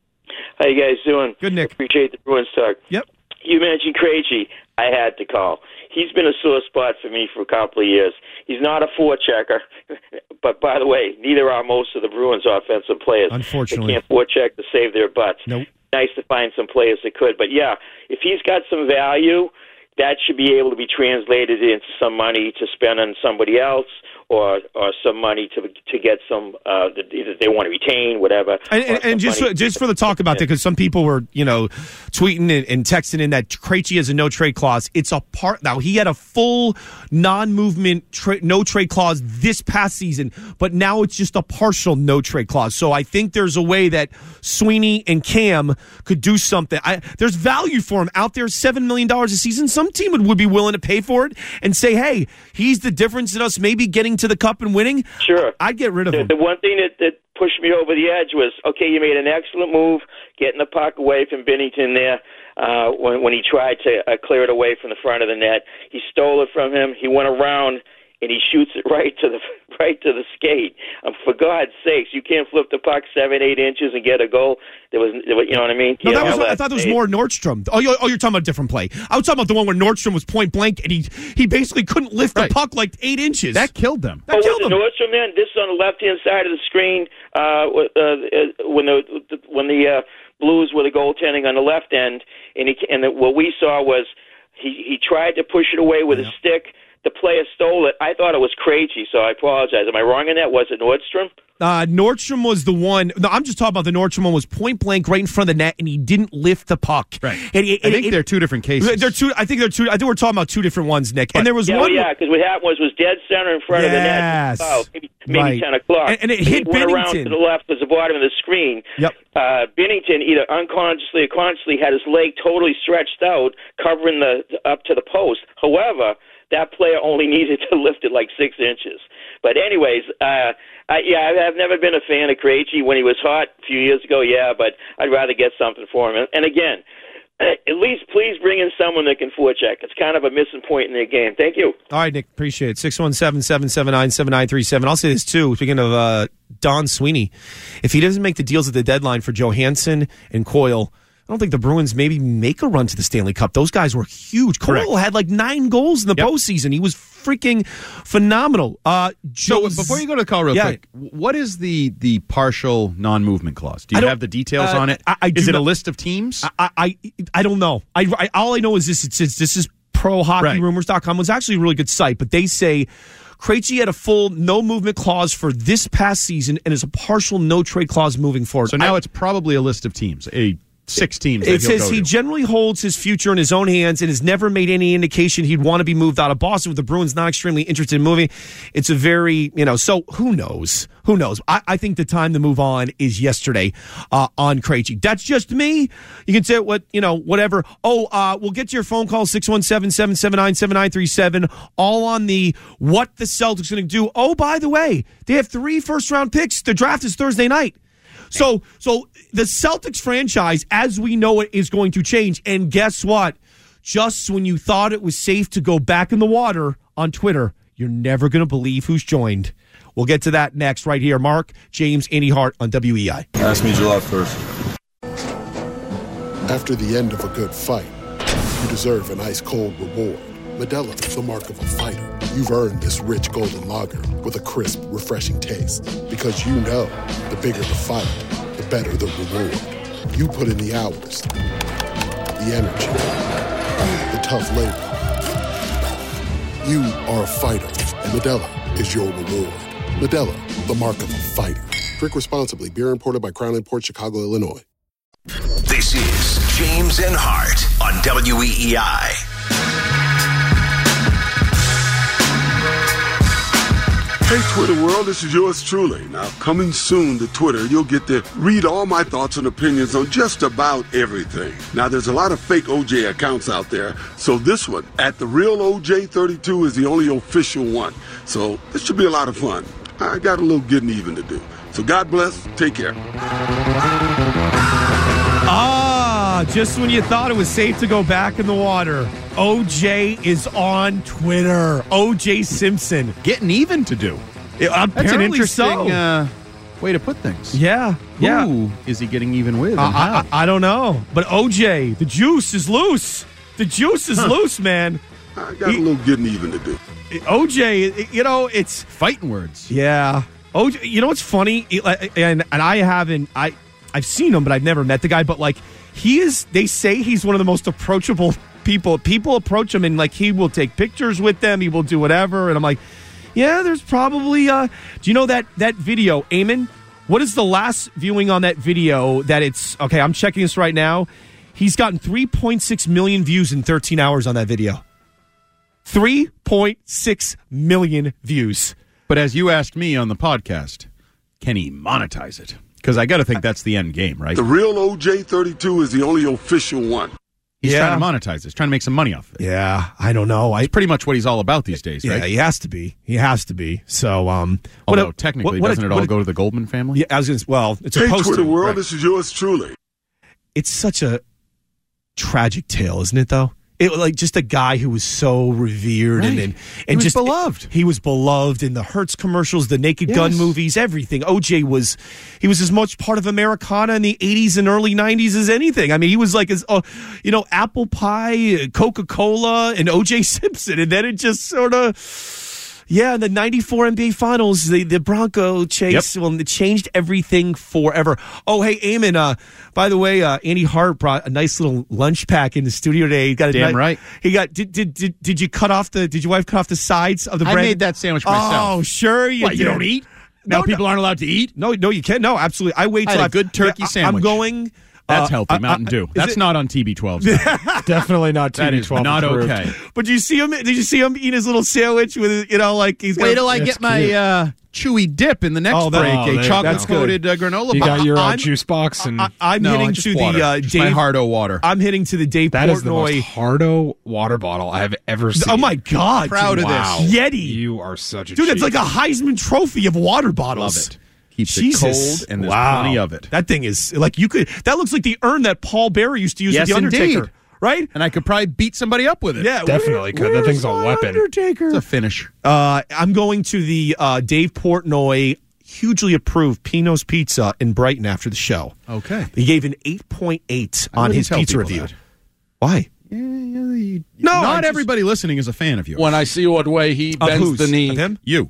How you guys doing? Good, Nick. Appreciate the Bruins talk. Yep. You mentioned Krejci. I had to call. He's been a sore spot for me for a couple of years. He's not a forechecker, but by the way, neither are most of the Bruins' offensive players. Unfortunately. They can't forecheck to save their butts. Nope. Nice to find some players that could. But, yeah, if he's got some value, that should be able to be translated into some money to spend on somebody else or or some money to to get some uh, that either they want to retain, whatever. And, and, and just for, just for the talk about that, because some people were you know tweeting and, and texting in that Krejci has a no trade clause. It's a part now. He had a full non-movement tra- no trade clause this past season, but now it's just a partial no trade clause. So I think there's a way that Sweeney and Cam could do something. I, there's value for him out there, seven million dollars a season. Some team would, would be willing to pay for it and say, hey, he's the difference in us maybe getting to the cup and winning. Sure. I'd get rid of the, him. The one thing that, that pushed me over the edge was, okay, you made an excellent move getting the puck away from Binnington there uh, when, when he tried to uh, clear it away from the front of the net. He stole it from him. He went around and he shoots it right to the right to the skate. Um, for God's sakes, you can't flip the puck seven, eight inches and get a goal. There was, there was you know what I mean? No, You that know, was, that I thought there was save. more Nordstrom. Oh, you're, oh, you're talking about a different play. I was talking about the one where Nordstrom was point blank and he he basically couldn't lift Right. the puck like eight inches. That killed them. That oh, killed was them. it Nordstrom then? This is on the left-hand side of the screen uh, uh, when the when the uh, Blues were the goaltending on the left end, and, he, and the, what we saw was he, he tried to push it away with yeah. his stick. The player stole it. I thought it was Krejci, so I apologize. Am I wrong in that? Was it Nordstrom? Uh, Nordstrom was the one. No, I'm just talking about the Nordstrom one was point blank right in front of the net, and he didn't lift the puck. Right. And it- I think it- they're two different cases. They're two. I think they're two. I think we're talking about two different ones, Nick. And there was yeah, one. oh, yeah, because what happened was was dead center in front Yes. of the net. Oh, maybe maybe Right. ten o'clock. And- and it he hit went around Binnington. to the left was the bottom of the screen. Yep. Uh, Binnington either unconsciously or consciously had his leg totally stretched out, covering the up to the post. However, that player only needed to lift it like six inches. But anyways, uh, I, yeah, I've never been a fan of Krejci. When he was hot a few years ago, yeah, but I'd rather get something for him. And again, at least please bring in someone that can forecheck. It's kind of a missing point in their game. Thank you. All right, Nick, appreciate it. six one seven, seven seven nine, seven nine three seven. I'll say this, too, speaking of uh, Don Sweeney. If he doesn't make the deals at the deadline for Johansson and Coyle, I don't think the Bruins maybe make a run to the Stanley Cup. Those guys were huge. Correct. Coyle had like nine goals in the Yep. postseason. He was freaking phenomenal. Uh, So Joe's- before you go to the call real Yeah. quick, what is the the partial non-movement clause? Do I you don't- have the details uh, on it? I- I do is it not- a list of teams? I, I I don't know. I, I all I know is this. It says this is pro hockey rumors dot com. It's actually a really good site, but they say Krejci had a full no movement clause for this past season and is a partial no trade clause moving forward. so now I- it's probably a list of teams, a six teams. that It he'll says go he to. generally holds his future in his own hands and has never made any indication he'd want to be moved out of Boston, with the Bruins not extremely interested in moving. It's a very, you know, so who knows? Who knows? I, I think the time to move on is yesterday uh, on Krejci. That's just me. You can say what, you know, whatever. Oh, uh, we'll get to your phone call, six one seven, seven seven nine, seven nine three seven, all on the what the Celtics going to do. Oh, by the way, they have three first-round picks. The draft is Thursday night. So, so the Celtics franchise, as we know it, is going to change. And guess what? Just when you thought it was safe to go back in the water on Twitter, you're never going to believe who's joined. We'll get to that next right here. Mark, James, Andy Hart on W E I. Ask me July first. After the end of a good fight, you deserve an ice-cold reward. Modelo is the mark of a fighter. You've earned this rich golden lager with a crisp, refreshing taste. Because you know, the bigger the fight, the better the reward. You put in the hours, the energy, the tough labor. You are a fighter, and Modelo is your reward. Modelo, the mark of a fighter. Drink responsibly. Beer imported by Crown Imports, Chicago, Illinois. This is James and Hart on W E E I. Hey, Twitter world, this is yours truly. Now, coming soon to Twitter, you'll get to read all my thoughts and opinions on just about everything. Now, there's a lot of fake O J accounts out there, so this one, at the real O J thirty-two, is the only official one. So this should be a lot of fun. I got a little getting even to do. So God bless. Take care. Ah, just when you thought it was safe to go back in the water, O J is on Twitter. O J Simpson. Getting even to do. Yeah, That's an apparently interesting so. uh, way to put things. Yeah, yeah. Who is he getting even with? Uh, and how? I, I, I don't know. But O J, the juice is loose. The juice is Huh. loose, man. I got a little getting even to do. O J, you know, it's fighting words. Yeah. O J, you know what's funny? And and I haven't I I've seen him, but I've never met the guy. But like he is, they say he's one of the most approachable people. People approach him and like he will take pictures with them. He will do whatever. And I'm like, Yeah, there's probably. Uh, do you know that that video, Eamon? What is the last viewing on that video? That it's okay. I'm checking this right now. He's gotten three point six million views in thirteen hours on that video. three point six million views. But as you asked me on the podcast, can he monetize it? Because I got to think that's the end game, right? The real O J thirty-two is the only official one. He's Yeah. trying to monetize this, trying to make some money off of it. Yeah, I don't know. I It's pretty much what he's all about these days, yeah, right? he has to be. He has to be. So, um, Although what- technically, what- what- doesn't it all what- go to the Goldman family? Yeah, I was gonna, well, it's Hey, supposed Twitter to. world, right. this is yours truly. It's such a tragic tale, isn't it? Though it like just a guy who was so revered and Right. and, He and was just beloved. He was beloved in the Hertz commercials, the Naked Gun Yes. movies, everything. O J was he was as much part of Americana in the eighties and early nineties as anything. I mean, he was like as uh, you know, apple pie, Coca Cola, and O J Simpson, and then it just sort of. Yeah, in the ninety-four N B A Finals, the, the Bronco chase, Yep. well, it changed everything forever. Oh, hey, Eamon, uh, by the way, uh, Andy Hart brought a nice little lunch pack in the studio today. He got a Damn ni- right. He got, did, did, did, did you cut off the, did your wife cut off the sides of the I bread? made that sandwich myself. Oh, sure you What, did. you don't eat? Now No, people no. aren't allowed to eat? No, no, you can't. No, absolutely. I wait I till had a I've- good turkey yeah, I- sandwich. I'm going. That's uh, healthy, I- Mountain I- Dew. is That's it- not on T B twelve. Definitely not T That V is twelve. not approved. okay. But did you see him? Did you see him eat his little sandwich with, his, you know, like he's Wait got till I That's get my cute. uh, chewy dip in the next Oh, that- break. oh, a there- chocolate that's good. coated uh, granola You bar. got your uh, I'm- juice box and I, I'm no, hitting just to water. the uh, Just Dave. my Hardo water. I'm hitting to the Dave that is the Portnoy. most Hardo water bottle I have ever seen. Oh my God! Proud dude. of this. Wow. Yeti, You are such a dude. It's cheat. like a Heisman Trophy of water bottles. Love it. Keeps Jesus. it cold, and there's Wow. plenty of it. That thing is like you could. That looks like the urn that Paul Bearer used to use Yes, with the Undertaker, indeed. right? And I could probably beat somebody up with it. Yeah, Definitely where- could. That thing's a where's my weapon. Undertaker. It's a finish. Uh, I'm going to the uh, Dave Portnoy hugely approved Pino's Pizza in Brighton after the show. Okay. He gave an eight point eight I on wouldn't his tell pizza people review. that. Why? Yeah, yeah, you- No, I not just- everybody listening is a fan of yours. When I see what way he Of bends whose? the knee. Of him? You.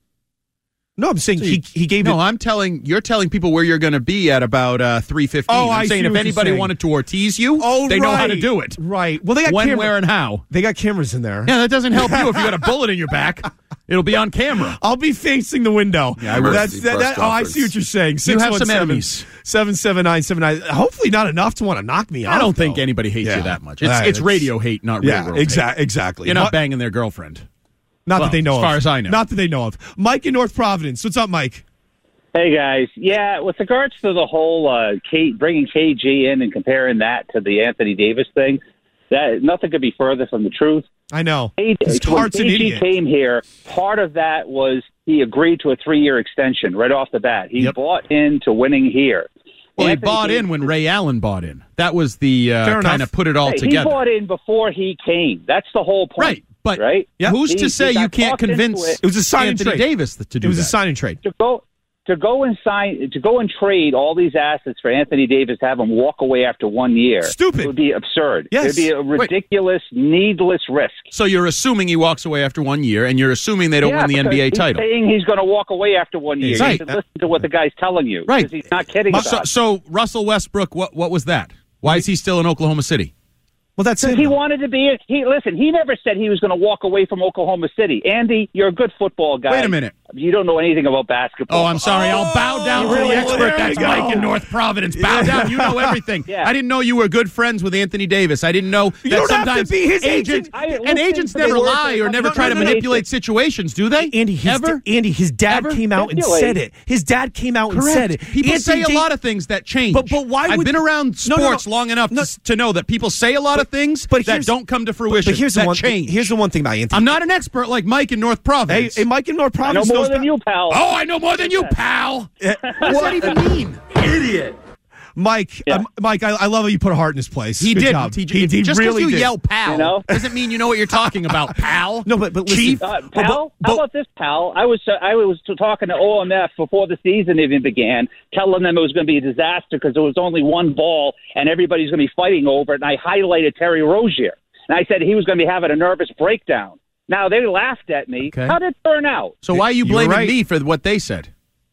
No, I'm saying So he you- he gave No, it. I'm telling you're telling people where you're going to be at about uh, three fifteen. Oh, I'm I see saying if what you're anybody saying. wanted to Ortiz you, Oh, they know how to right. do it. Right. Well, they got When, camera- where, and how. They got cameras in there. Yeah, that doesn't help you if you got a bullet in your back. It'll be on camera. I'll be facing the window. Yeah, I will. That's that, that, oh, I see what you're saying. You have some enemies. Seven seven nine seven nine. Hopefully, not enough to want to knock me out. I don't think though. anybody hates Yeah. you that much. It's, All right, it's radio hate, not real Yeah, world exa- hate. exactly. You're not What- banging their girlfriend. Not Well, that they know as of. far as I know. Not that they know of. Mike in North Providence. What's up, Mike? Hey guys, yeah. With regards to the whole uh, K, bringing K G in and comparing that to the Anthony Davis thing, that nothing could be further from the truth. I know. K, His when heart's an K G idiot. came here, part of that was he agreed to a three-year extension right off the bat. He Yep. bought into winning here. Well, he Anthony bought Davis- in when Ray Allen bought in. That was the uh, kind of put it all Hey, together. He bought in before he came. That's the whole point. Right, but right? who's He- to he say got you can't talked into convince it. It was a sign and Anthony trade. Davis to do It was that? a sign and trade. to go to go and sign to go and trade all these assets for Anthony Davis, have him walk away after one year. Stupid. It would be absurd. Yes. It would be a Wait. ridiculous, needless risk. So you're assuming he walks away after one year, and you're assuming they don't yeah, win the N B A because title. He's saying he's going to walk away after one year. Right. You should listen to what the guy's telling you. Right. Because he's not kidding But about so, it. so Russell Westbrook, what what was that? Why is he still in Oklahoma City? Well, that's Because he wanted to be. He listen. He never said he was going to walk away from Oklahoma City. Andy, you're a good football guy. Wait a minute. You don't know anything about basketball. Oh, I'm sorry. I'll bow down You to really- the expert. there That's you go. Mike in North Providence. Bow down. You know everything. Yeah. I didn't know you were good friends with Anthony Davis. I didn't know You that don't have to sometimes be his agents agent. I- and listen agents to the never words lie of- or never no, try no, to no, no. manipulate situations, do they? Andy, his, Ever? Andy, his dad Ever? came out and Manipulate. said it. His dad came out and Correct. said it. People Anthony say a Da- lot of things that change. But- but why I've would- been around No, no, no. sports long enough No. to, to know that people say a lot of things but that here's- don't come to fruition. But here's that the one. change. Here's the one thing about Anthony. I'm not an expert like Mike in North Hey, Providence. hey, Mike in North I know Providence more knows than about- you, pal. Oh, I know more than you, pal. What does that even mean? Idiot. Mike, Yeah. um, Mike, I, I love how you put a heart in his place. He Good didn't. job. He, He, he just because really you did. yell "pal" You know? doesn't mean you know what you're talking about, pal. No, but but listen, Chief. Uh, but- pal, but- how about this, pal? I was uh, I was talking to O M F before the season even began, telling them it was going to be a disaster because there was only one ball and everybody's going to be fighting over it. And I highlighted Terry Rozier, and I said he was going to be having a nervous breakdown. Now they laughed at me. Okay. How did it turn out? So why are you You're blaming right. me for what they said?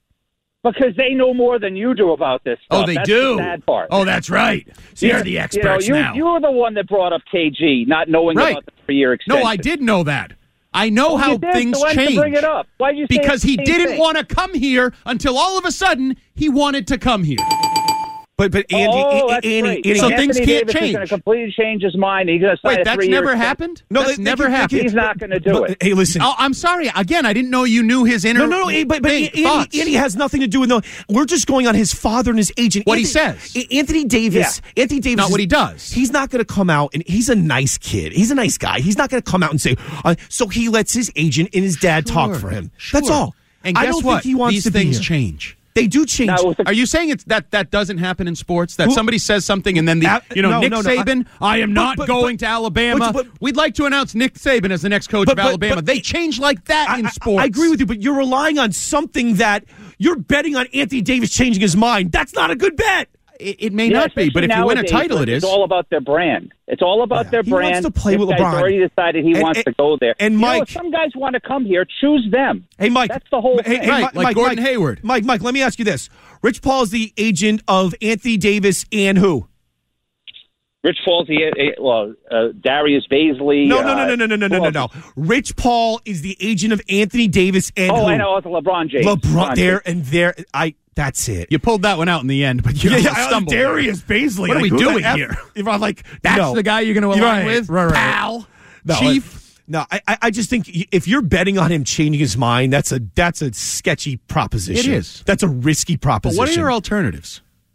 Because they know more than you do about this stuff. Oh, they That's do. The sad part. Oh, that's right. You're the experts you know, you, now. You were the one that brought up K G, not knowing Right. about the three-year extension. No, I did know that. I know Oh, how you did, things so why didn't change. you bring it up? Why'd you say because the he same didn't thing? want to come here until all of a sudden he wanted to come here. But but Andy, oh, A- that's Andy, great. Andy, So Anthony things can't Davis change. Is going to completely change his mind. He's going to sign Wait, a that's three-year never extension. happened? No, that's they- never they can- happened. He's not going to do but, it. Hey, listen. Oh, I'm sorry. Again, I didn't know you knew his inner No, no, no. But, but thing, Andy, thoughts. Andy has nothing to do with no. We're just going on his father and his agent. What he Anthony, says. Anthony Davis. Anthony Davis. Not is- what he does. He's not going to come out, and he's a nice kid. He's a nice guy. He's not going to come out and say. Uh, so he lets his agent and his dad talk for him. That's Sure. all. And I guess don't what? think he wants These to be things here. change. They do change. Now, Are you saying it's that that doesn't happen in sports? That Who- somebody says something and then the Uh, you know no, Nick no, no, I- Saban, I, am But- not but- going but- to Alabama. but- but- We'd like to announce Nick Saban as the next coach But- of but- Alabama. but- they change like that I, in I- sports. I agree with you, but you're relying on something that you're betting on Anthony Davis changing his mind. That's not a good bet. It, it may Yeah, not be, but if you win a nowadays, title, it It's is. all about their brand. It's all about their He brand. wants to play this with guy's LeBron. already decided he And- wants and- to go there. and You know, Mike- if some guys want to come here, choose them. Hey, Mike. That's the whole Hey, thing. hey, Right, Mike, like Mike, Gordon Mike, Hayward. Mike, Mike, let me ask you this. Rich Paul is the agent of Anthony Davis and who? Rich Paul's the well, uh, Darius Baisley. No, no, uh, no, no, no, no, no, who no, else? no. Rich Paul is the agent of Anthony Davis and Oh, who? I know. It's LeBron James. LeBron, there James. and there. I. That's it. You pulled that one out in the end, but you Yeah, yeah, yeah, stumbled. Darius Baisley. What are Like, we who the doing F- here? If I'm like, That's no. the guy you're going to align Right, with, right, right. pal, No, chief. No, I, I- I just think if you're betting on him changing his mind, that's a that's a sketchy proposition. It is. That's a risky But proposition. what are your alternatives?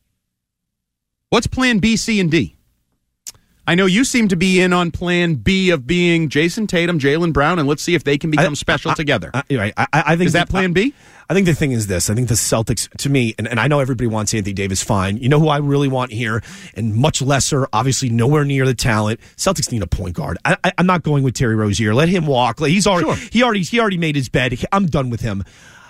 What's Plan B, C, and D? I know you seem to be in on Plan B of being Jason Tatum, Jaylen Brown, and let's see if they can become I- special I- together. I, I, I, I think Is that Plan B? I think the thing is this. I think the Celtics, to me, and, and I know everybody wants Anthony Davis, fine. You know who I really want here, and much lesser, obviously nowhere near the talent. Celtics need a point guard. I, I, I'm not going with Terry Rozier. Let him walk. Like, He's already Sure. he already he already made his bed. I'm done with him.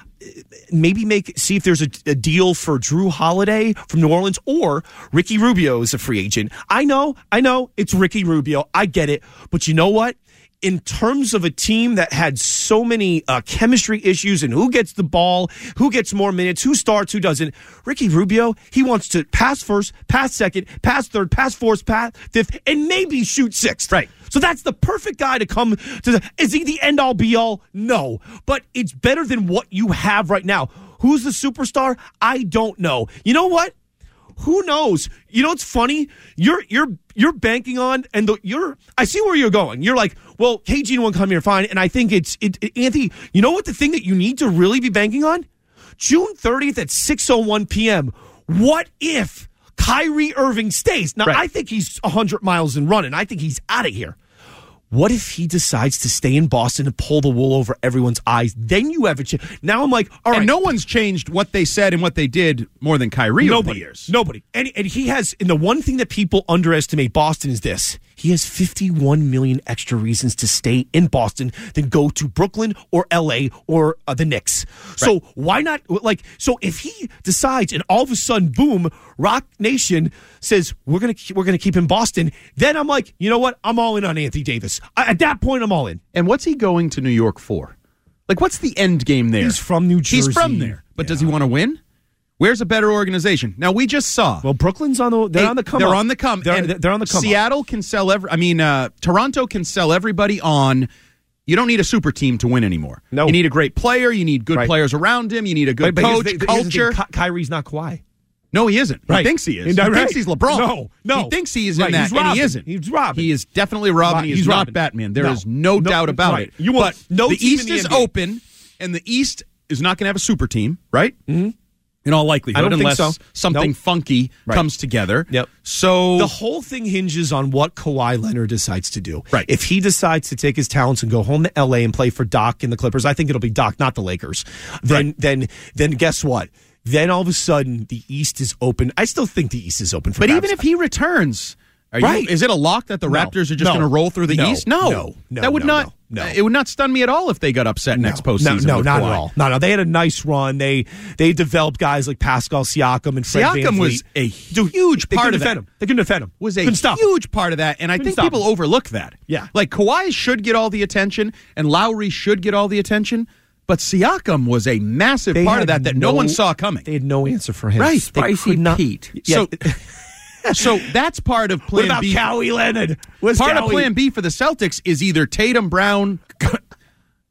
Maybe make see if there's a, a deal for Drew Holiday from New Orleans, or Ricky Rubio is a free agent. I know, I know it's Ricky Rubio. I get it, but you know what? In terms of a team that had so many uh, chemistry issues and who gets the ball, who gets more minutes, who starts, who doesn't, Ricky Rubio, he wants to pass first, pass second, pass third, pass fourth, pass fifth, and maybe shoot sixth. Right. So that's the perfect guy to come to the. Is he the end all be all? No. But it's better than what you have right now. Who's the superstar? I don't know. You know what? Who knows? You know what's funny? You're you're you're banking on, and the, you're. I see where you're going. You're like, well, K G won't come here, fine. And I think it's it, it, Anthony. You know what? The thing that you need to really be banking on, June thirtieth at six oh one p.m. What if Kyrie Irving stays? Now Right. I think he's a hundred miles and running. I think he's out of here. What if he decides to stay in Boston and pull the wool over everyone's eyes? Then you have a chance. Now I'm like, all right. And no one's changed what they said and what they did more than Kyrie over the Nobody. years. Nobody. And, and he has, and the one thing that people underestimate Boston is this. He has fifty-one million extra reasons to stay in Boston than go to Brooklyn or L A or uh, the Knicks. So why not, like, so if he decides and all of a sudden, boom, Rock Nation says, we're going to we're gonna keep him Boston, then I'm like, you know what? I'm all in on Anthony Davis. I, at that point, I'm all in. And what's he going to New York for? Like, what's the end game there? He's from New Jersey. He's from there. But does he want to win? Where's a better organization? Now, we just saw. Well, Brooklyn's on the, they're Hey, on the come They're up. on the come. They're, and they're on the come up. Seattle can sell every. I mean, uh, Toronto can sell everybody on. You don't need a super team to win anymore. No. You need a great player. You need good Right. players around him. You need a good But- but here's coach, the- here's the thing. culture. Ky- Kyrie's not Kawhi. No, he isn't. Right. He thinks he is. Right. He thinks he's LeBron. No, no. He thinks he is Right. in that, He's and Robin. he isn't. He's Robin. He is definitely Robin. Right. He is He's not Robin. Batman. There No. is no, No, doubt about right. it. You want but no the team East in the is N B A. open, and the East is not going to have a super team, right? Mm-hmm. In all likelihood, I don't think unless so. something Nope. funky Right. comes together. Yep. So The whole thing hinges on what Kawhi Leonard decides to do. Right. If he decides to take his talents and go home to L A and play for Doc and the Clippers, I think it'll be Doc, not the Lakers. Then, Right. then, then, guess what? Then all of a sudden, the East is open. I still think the East is open for But grabs. even if he returns, are Right. you, is it a lock that the No. Raptors are just No. going to roll through the No. East? No, No. No. that would No. not. No. No. It would not stun me at all if they got upset next postseason. No, no, with not Kawhi. at all. No, no. They had a nice run. They they developed guys like Pascal Siakam and Fred Siakam VanVleet. was a Dude, huge they part couldn't of defend that. him. They couldn't defend him. Was a Couldn't stop him. huge part of that, and I Couldn't think stop people him. overlook that. Yeah. like Kawhi should get all the attention, and Lowry should get all the attention, but Siakam was a massive They part of had that that no, no- one saw coming. They had no answer for him. Right. They Spicy could not- Pete. Yeah. So, so that's part of What Plan about B. Kawhi Leonard? Where's Part of Kawhi? Plan B for the Celtics is either Tatum, Brown,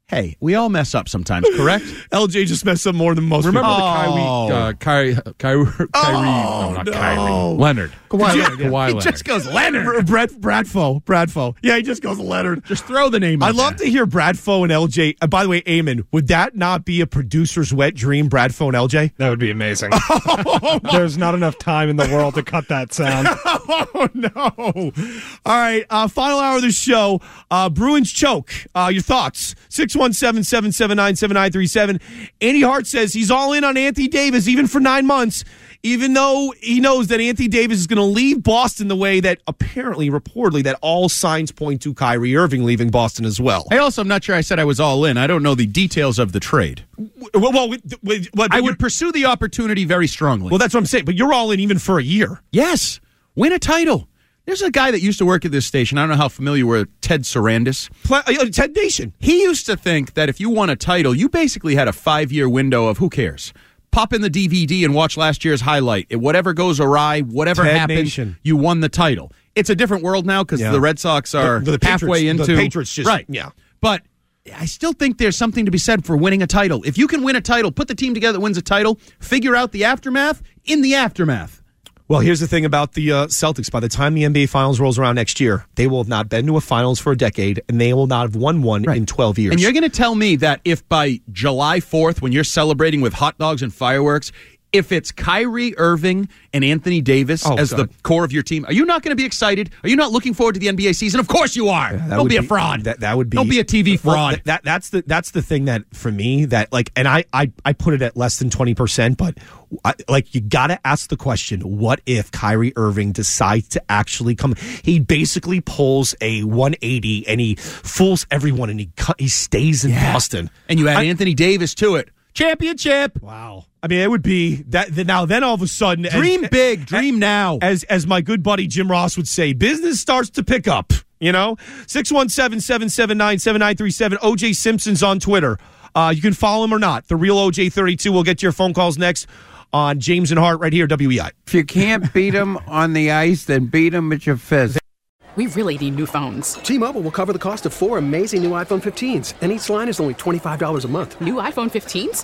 Hey, we all mess up sometimes, correct? L J just messed up more than most Remember people. the Kyrie, uh, Kyrie, Kyrie, Kyrie, Oh, no, not no. Kyrie, Leonard. Kawhi Did you- Leonard, yeah. Kawhi He Leonard. just goes Leonard. Brad, Bradfo. Bradfo. Yeah, he just goes Leonard. Just throw the name out I'd love there. to hear Bradfo and L J. Uh, by the way, Eamon, would that not be a producer's wet dream, Bradfo and L J? That would be amazing. There's not enough time in the world to cut that sound. Oh, no. All right. Uh, final hour of the show. Uh, Bruins choke. Uh, your thoughts. six one seven, seven seven nine, seven nine three seven. Andy Hart says he's all in on Anthony Davis, even for nine months, even though he knows that Anthony Davis is going to leave Boston the way that apparently, reportedly, that all signs point to Kyrie Irving leaving Boston as well. I also, I'm not sure I said I was all in. I don't know the details of the trade. Well, well, we- we- well, I you're- would pursue the opportunity very strongly. Well, that's what I'm saying. But you're all in even for a year. Yes. Win a title. There's a guy that used to work at this station. I don't know how familiar you were with Ted Sarandis. Pla- uh, Ted Nation. He used to think that if you won a title, you basically had a five-year window of who cares. Pop in the D V D and watch last year's highlight. If whatever goes awry, whatever Ted happens, Nation. you won the title. It's a different world now because Yeah. the Red Sox are The- the Patriots- halfway into... the Patriots just- right. yeah. But I still think there's something to be said for winning a title. If you can win a title, put the team together that wins a title, figure out the aftermath in the aftermath. Well, here's the thing about the uh, Celtics. By the time the N B A Finals rolls around next year, they will have not been to a Finals for a decade, and they will not have won one Right. in twelve years. And you're going to tell me that if by July fourth, when you're celebrating with hot dogs and fireworks, if it's Kyrie Irving and Anthony Davis Oh, as God. the core of your team, are you not going to be excited? Are you not looking forward to the N B A season? Of course you are. That Don't would be a fraud. That, that would be. Don't be a T V Well, fraud. th- that that's the that's the thing that for me that like, and I I, I put it at less than twenty percent, but I, like you got to ask the question: what if Kyrie Irving decides to actually come? He basically pulls a one eighty and he fools everyone, and he cut, he stays in Yeah. Boston, and you add I- Anthony Davis to it. Championship. Wow. I mean, it would be that. Now, then, all of a sudden, Dream as, big, dream now. As as my good buddy Jim Ross would say, business starts to pick up. You know, six one seven, seven seven nine, seven nine three seven. O J Simpson's on Twitter. Uh, you can follow him or not. The real O J thirty-two. We'll get to your phone calls next on James and Hart right here, W E I. If you can't beat them on the ice, then beat them at your fist. We really need new phones. T-Mobile will cover the cost of four amazing new iPhone fifteens, and each line is only twenty-five dollars a month. New iPhone fifteens?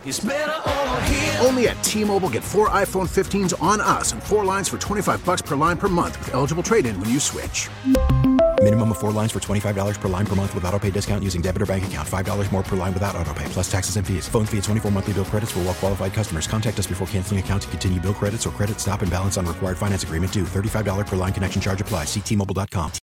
Only at T-Mobile, get four iPhone fifteens on us and four lines for twenty-five bucks per line per month with eligible trade-in when you switch. Minimum of four lines for twenty-five dollars per line per month with autopay discount using debit or bank account. five dollars more per line without autopay, plus taxes and fees. Phone fee at twenty-four monthly bill credits for well-qualified customers. Contact us before canceling account to continue bill credits or credit stop and balance on required finance agreement due. thirty-five dollars per line connection charge applies. See T Mobile dot com.